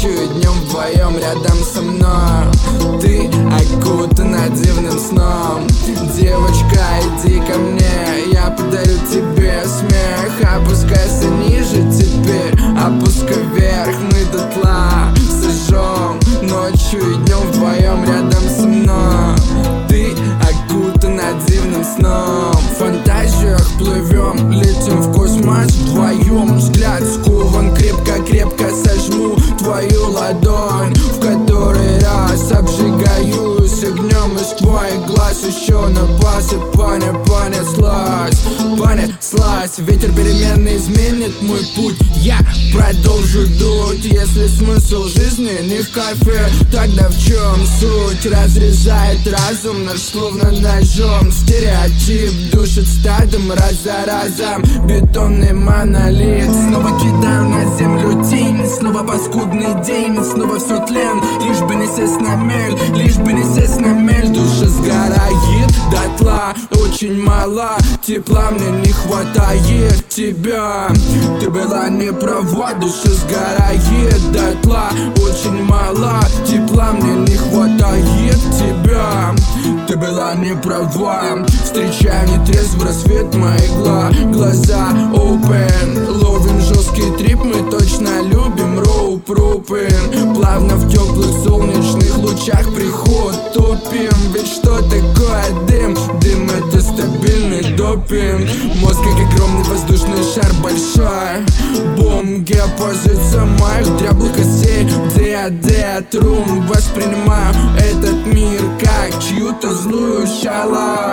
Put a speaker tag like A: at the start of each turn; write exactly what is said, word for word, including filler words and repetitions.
A: ночью и днем вдвоем рядом со мной. Ты окутана дивным сном. Девочка, иди ко мне, я подарю тебе смех. Опускайся ниже теперь, опускай вверх. Мы дотла сожжем ночью и днем вдвоем рядом со мной. Ты окутана дивным сном. В фантазиях плывем, летим в космос вдвоем. Взгляд скован, крепко-крепко сожму твою ладонь, в который раз обжигаюсь огнем из твоих глаз. Еще на базе поня, понеслась, понеслась. Ветер переменный изменит мой путь, я продолжу дуть. Если смысл жизни не в кайфе, тогда в чем суть? Разрезает разум наш словно ножом. Стереотип душит стадом раз за разом. Бетонный монолит. Снова кидаю на землю тень. Снова паскудный день, снова все тлен. Лишь бы не сесть на мель, лишь бы не сесть на мель. Душа сгорает дотла, очень мало тепла, мне не хватает тебя. Ты была не права, душа сгорает дотла, очень мало тепла, мне не хватает тебя. Ты была не права, встречаю нетрезвый рассвет моих гла глаза open. Ловим жесткий трип, мы точно любим роуп рупин. Плавно в теплых солнечных лучах приход топим. Ведь что такое дым? Дым — это стабильный допинг. Мозг как огромный воздушный шар большой. Бум, геопозиция моих дряблых костей. Диадет рум, воспринимаю этот мир как чью-то злую шалость.